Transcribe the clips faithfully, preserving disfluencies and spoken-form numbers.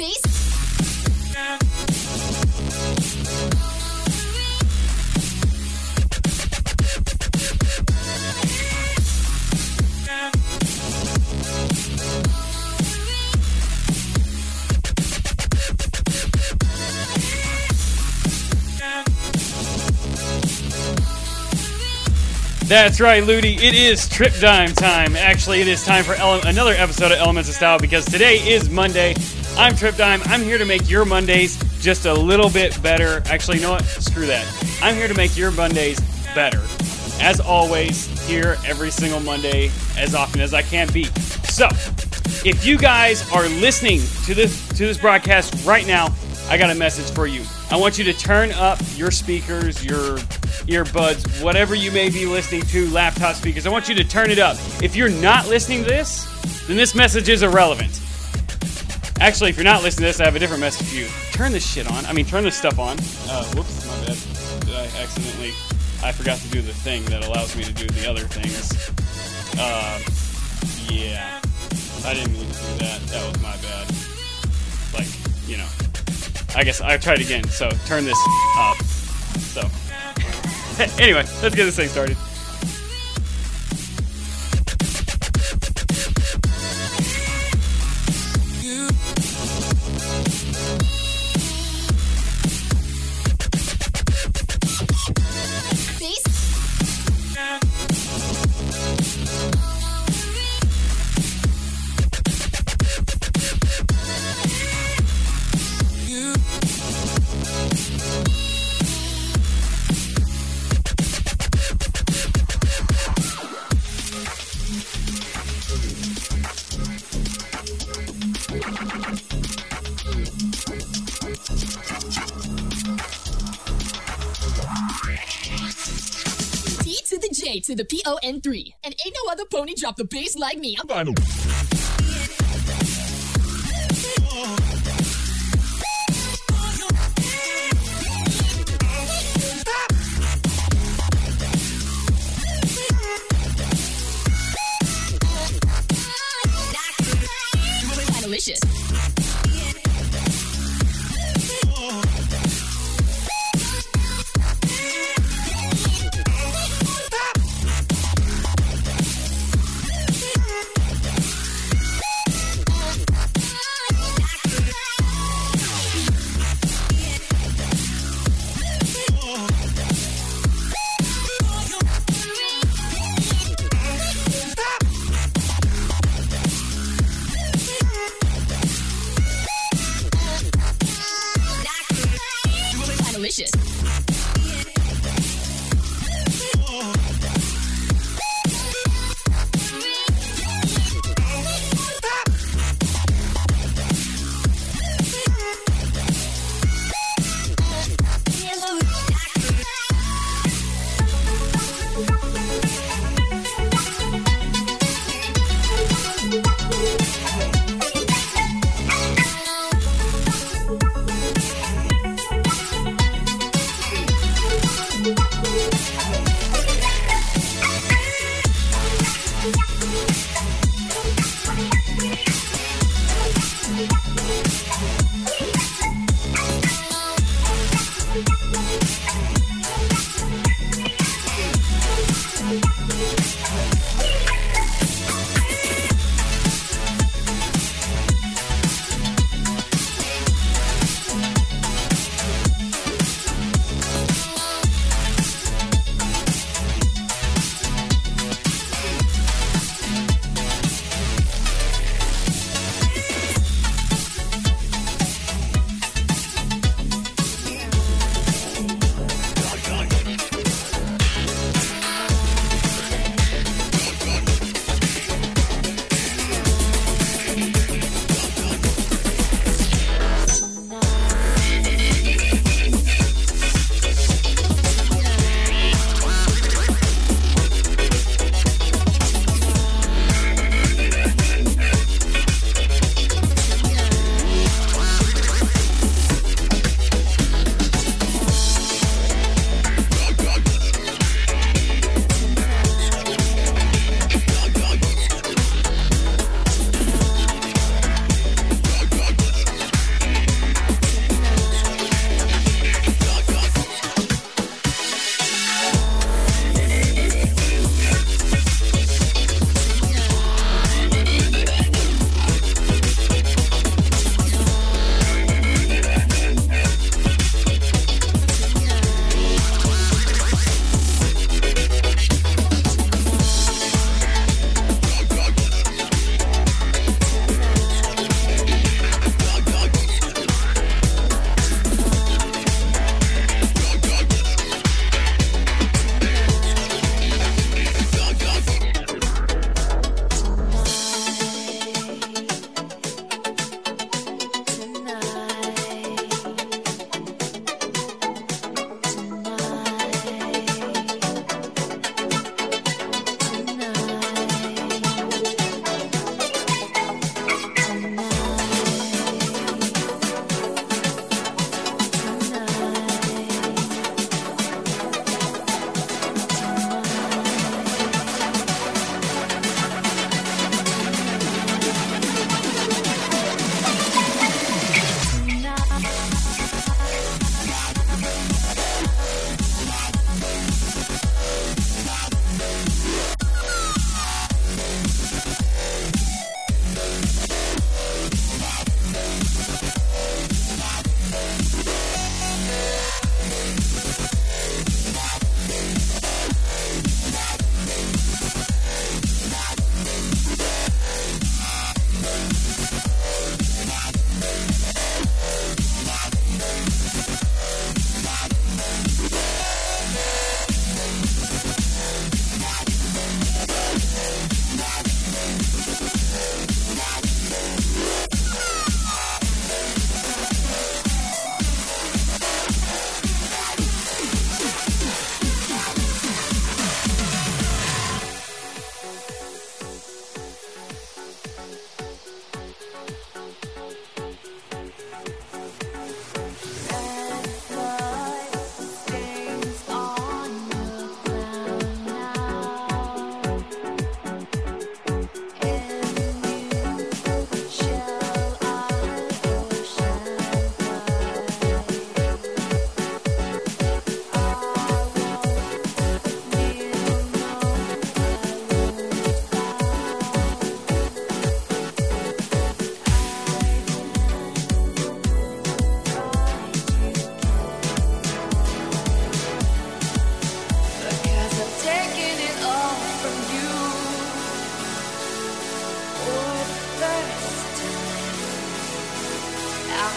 That's right, Ludi. It is Trip Dime time. Actually, it is time for ele- another episode of Elements of Style because today is Monday. I'm Trip Dime. I'm here to make your Mondays just a little bit better. Actually, you know what? Screw that. I'm here to make your Mondays better. As always, here every single Monday, as often as I can be. So, if you guys are listening to this to this broadcast right now, I got a message for you. I want you to turn up your speakers, your earbuds, whatever you may be listening to, laptop speakers. I want you to turn it up. If you're not listening to this, then this message is irrelevant. Actually, if you're not listening to this, I have a different message for you. Turn this shit on. I mean, turn this stuff on. Uh, whoops, my bad. Did I accidentally... I forgot to do the thing that allows me to do the other things. Uh, yeah. I didn't mean to do that. That was my bad. Like, you know. I guess I tried again. So, turn this up. So... Anyway, let's get this thing started. To the P O N three. And ain't no other pony drop the bass like me. I'm Final. Delicious.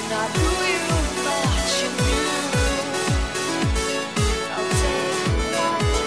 not who you thought you knew. I'll take what you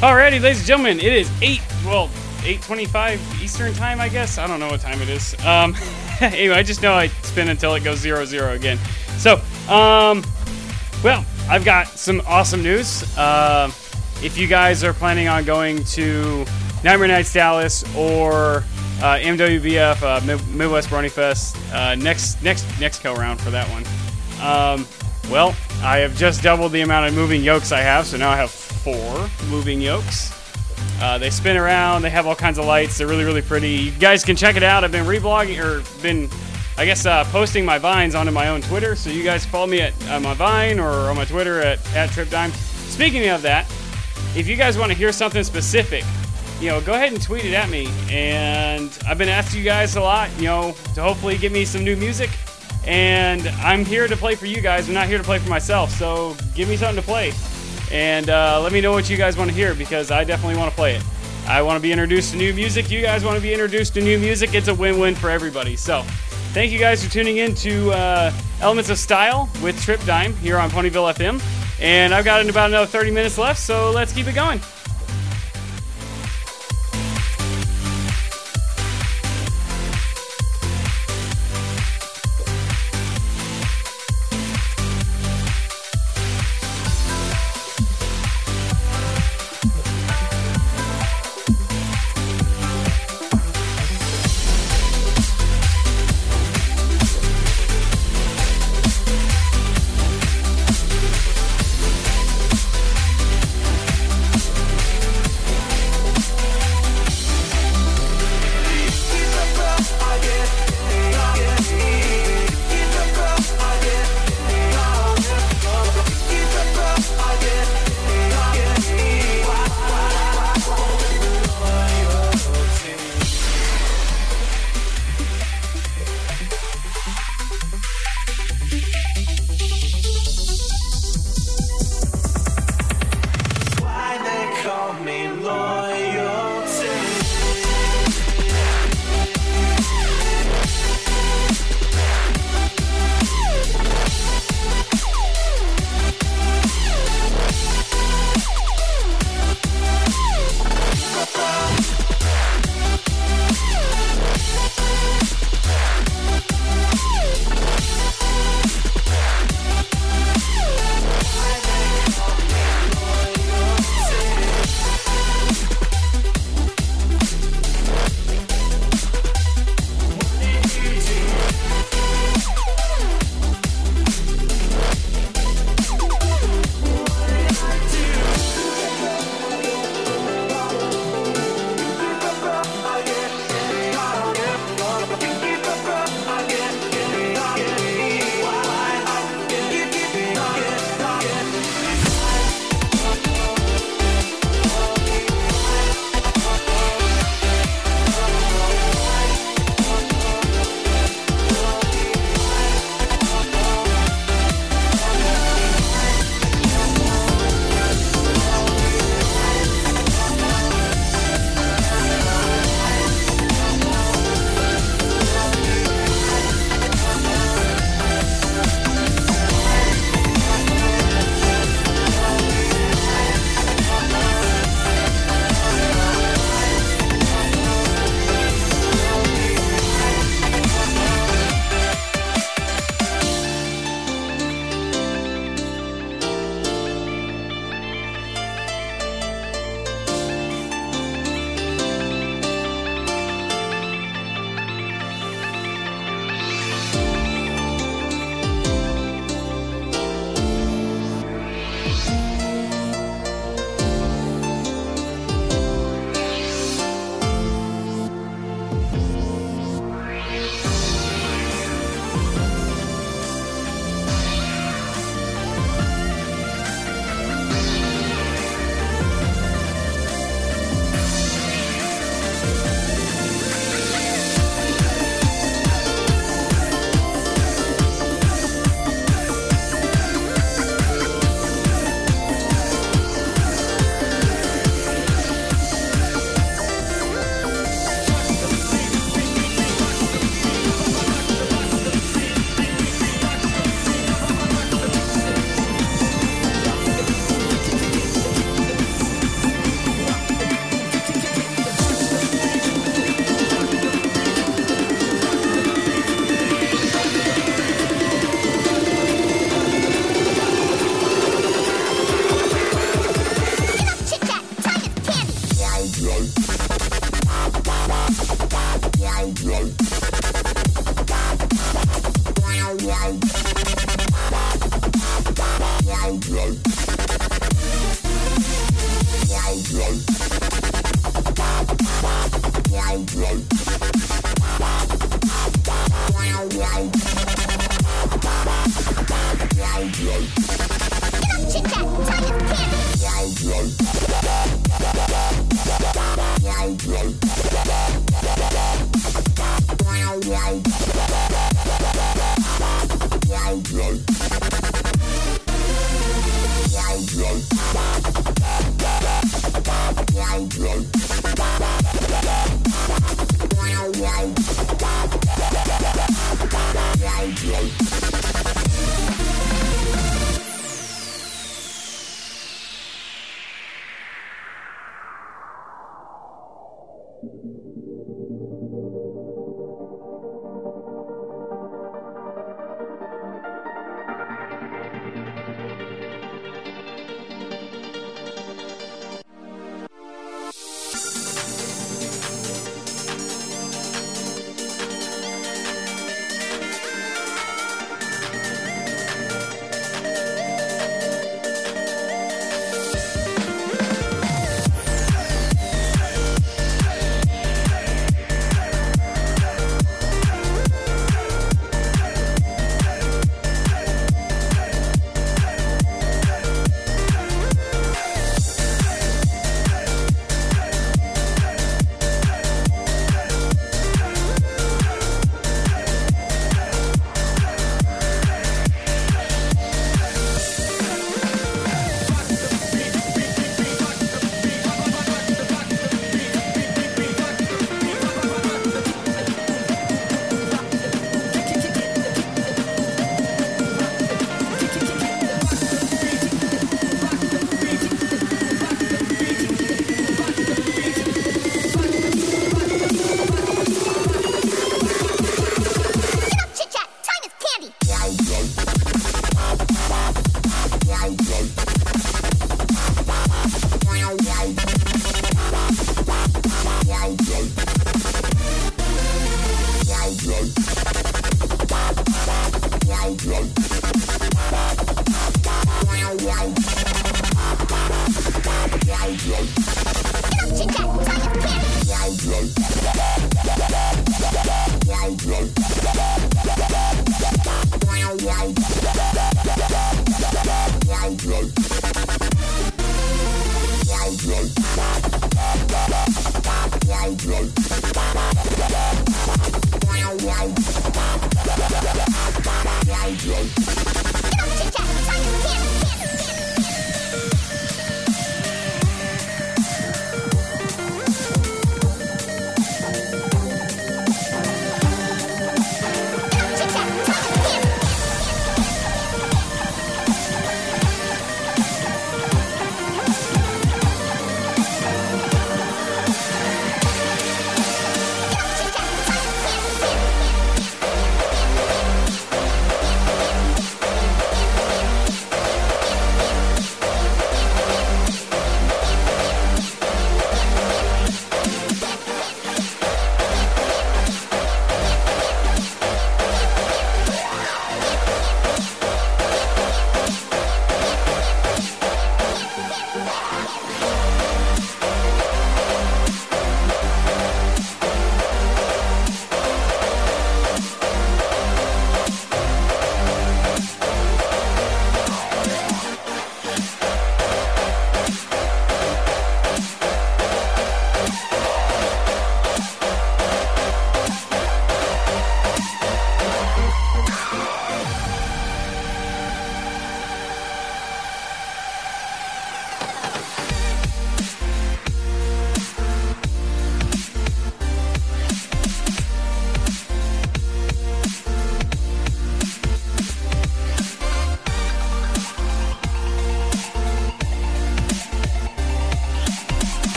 Alrighty, ladies and gentlemen, it is eight, well, eight twenty-five Eastern time, I guess. I don't know what time it is. Um, anyway, I just know I spin until it goes zero zero again. So, um, well, I've got some awesome news. Uh, if you guys are planning on going to Nightmare Nights Dallas or uh, M W B F, uh, Mid- Midwest Brony Fest, uh, next next next go round for that one. Um, well, I have just doubled the amount of moving yokes I have, so now I have four moving yokes. Uh, they spin around. They have all kinds of lights. They're really, really pretty. You guys can check it out. I've been reblogging, or been, I guess, uh, posting my vines onto my own Twitter. So you guys follow me at uh, my Vine or on my Twitter at, at TripDime. Speaking of that, if you guys want to hear something specific, you know, go ahead and tweet it at me. And I've been asking you guys a lot, you know, to hopefully give me some new music. And I'm here to play for you guys. I'm not here to play for myself. So give me something to play. And uh, let me know what you guys want to hear, because I definitely want to play it. I want to be introduced to new music. You guys want to be introduced to new music. It's a win-win for everybody. So thank you guys for tuning in to uh, Elements of Style with Trip Dime here on Ponyville F M. And I've got about another thirty minutes left, so let's keep it going.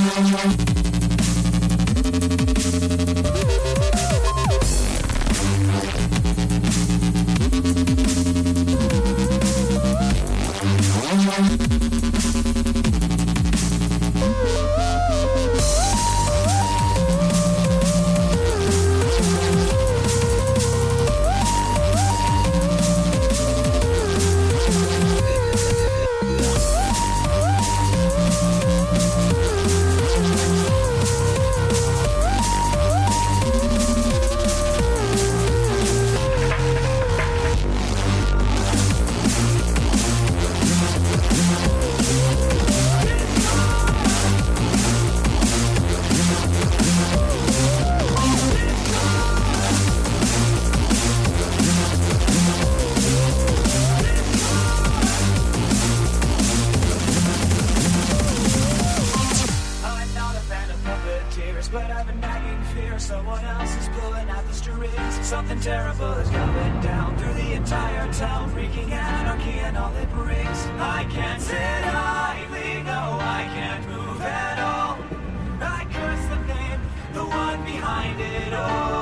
Something terrible is going down through the entire town, wreaking anarchy and all it brings. I can't sit idly, no, I can't move at all. I curse the name, the one behind it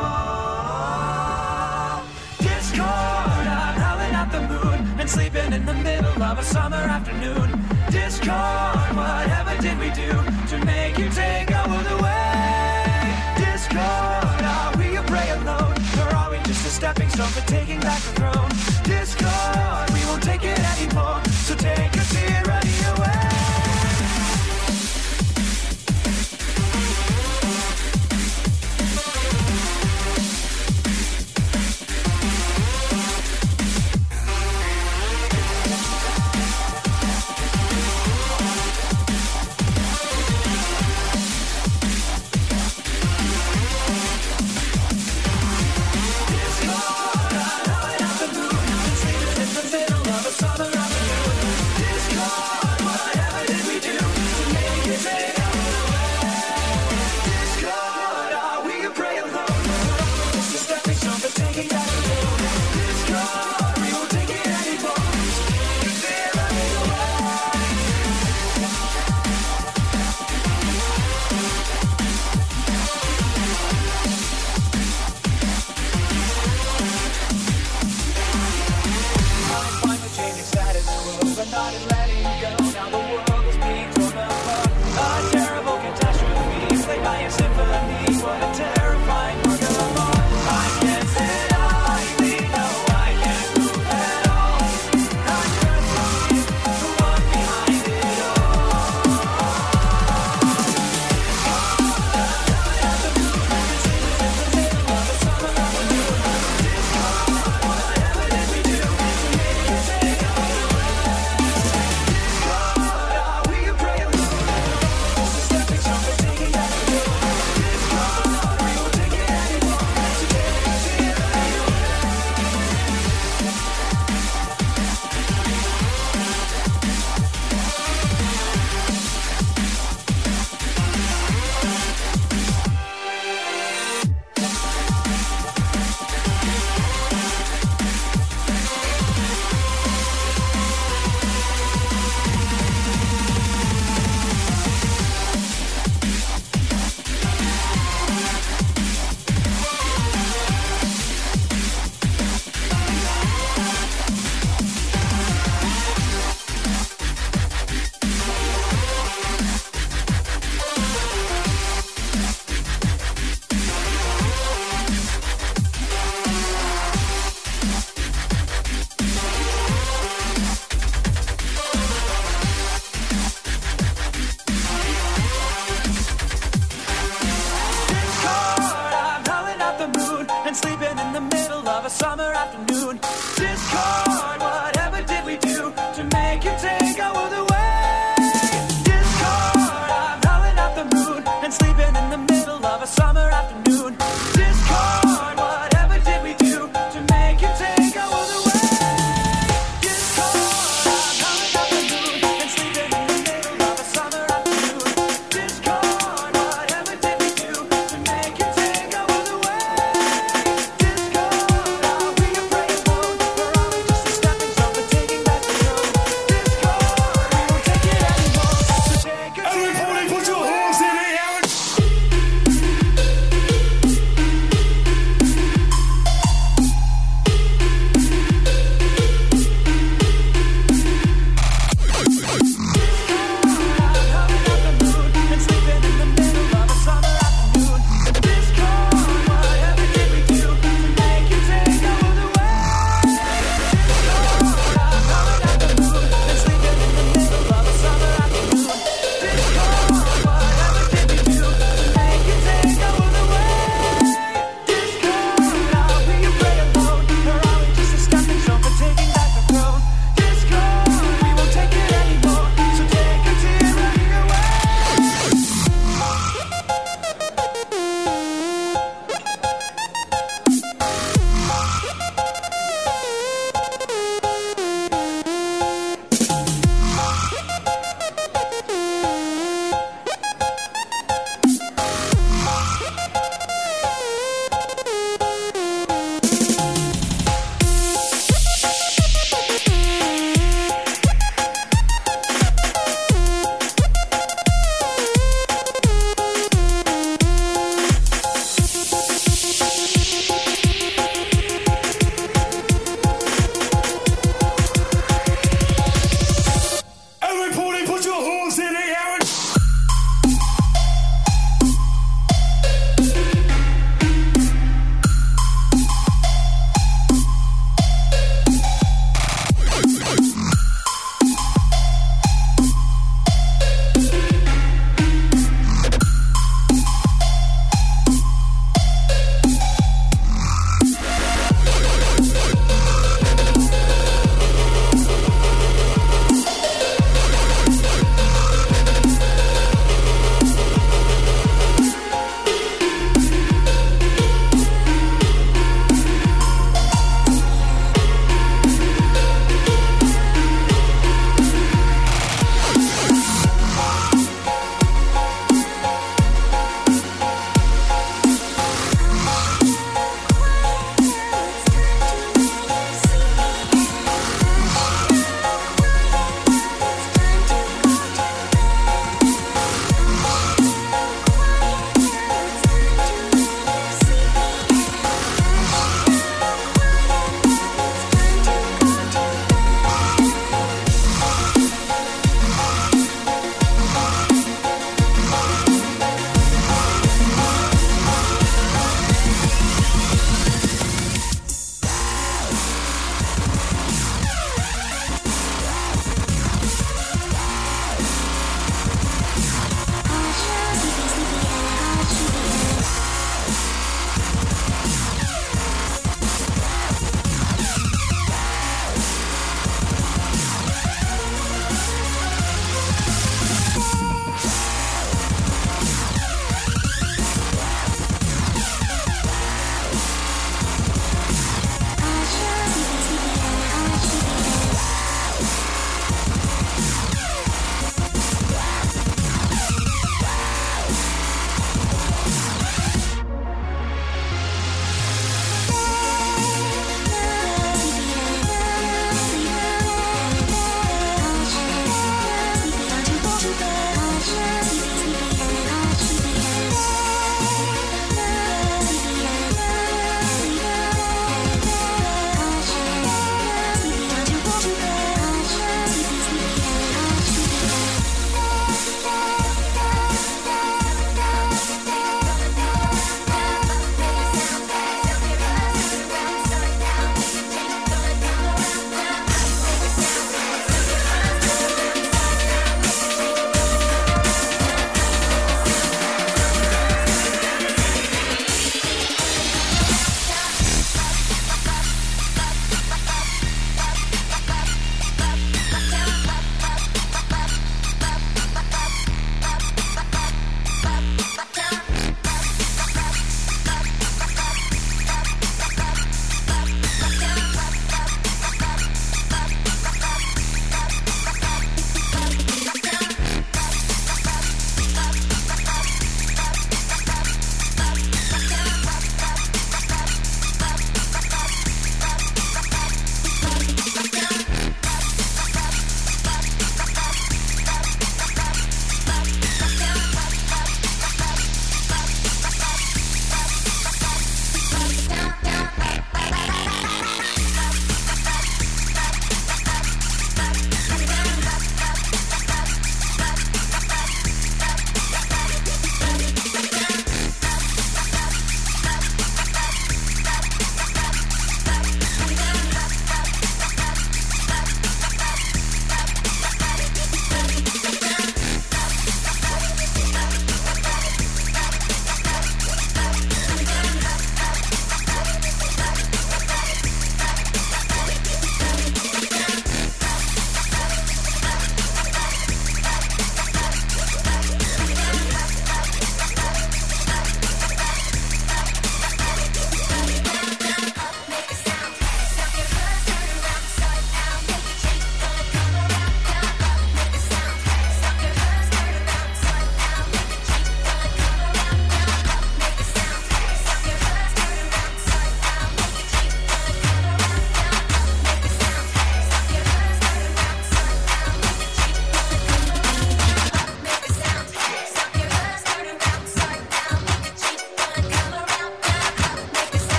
all. Discord, I'm howling at the moon and sleeping in the middle of a summer afternoon. Discord, whatever did we do to make you take over the way? Discord, are we a prey alone? Or are we just a stepping stone for taking back the throne? Discord, we won't take it anymore, so take your tyranny away.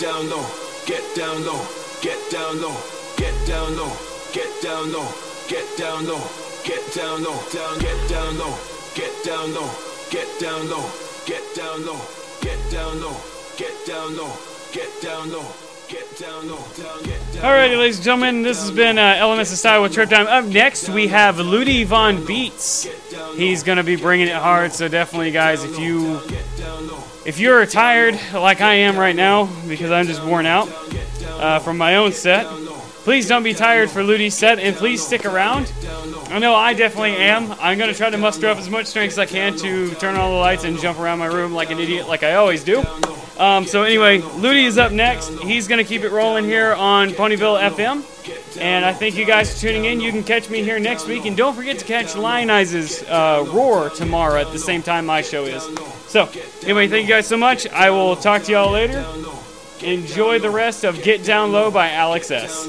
down low, get down low, get down low, get down low, get down low, get down low, get down low, down, get down low, get down low, get down low, get down low, get down low, get down low, get down low, get down low, down, get down. Alrighty, ladies and gentlemen, this has been uh, Elements of Style with Trip Time. Up next, we have Ludi Von Beats. He's gonna be bringing it hard, so definitely, guys, if you if you're tired like I am right now because I'm just worn out uh, from my own set, please don't be tired for Ludi's set, and please stick around. I know I definitely am. I'm gonna try to muster up as much strength as I can to turn on all the lights and jump around my room like an idiot, like I always do. Um, so anyway, Ludi is up next. He's going to keep it rolling here on Ponyville F M. And I thank you guys for tuning in. You can catch me here next week. And don't forget to catch Lion Eyes' uh, Roar tomorrow at the same time my show is. So anyway, thank you guys so much. I will talk to y'all later. Enjoy the rest of Get Down Low by Alex S.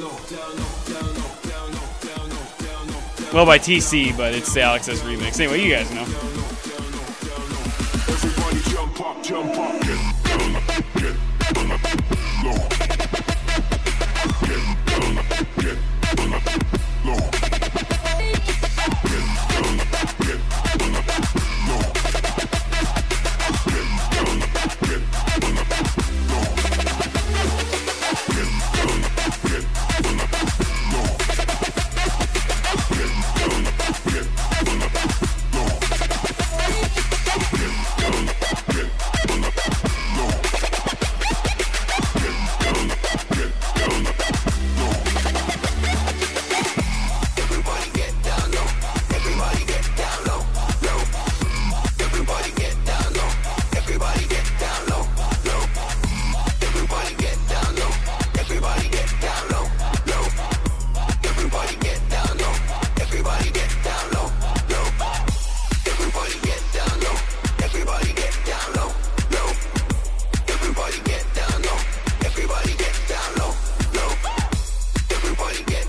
Well, by T C, but it's the Alex S remix. Anyway, you guys know. Everybody jump up, jump up, get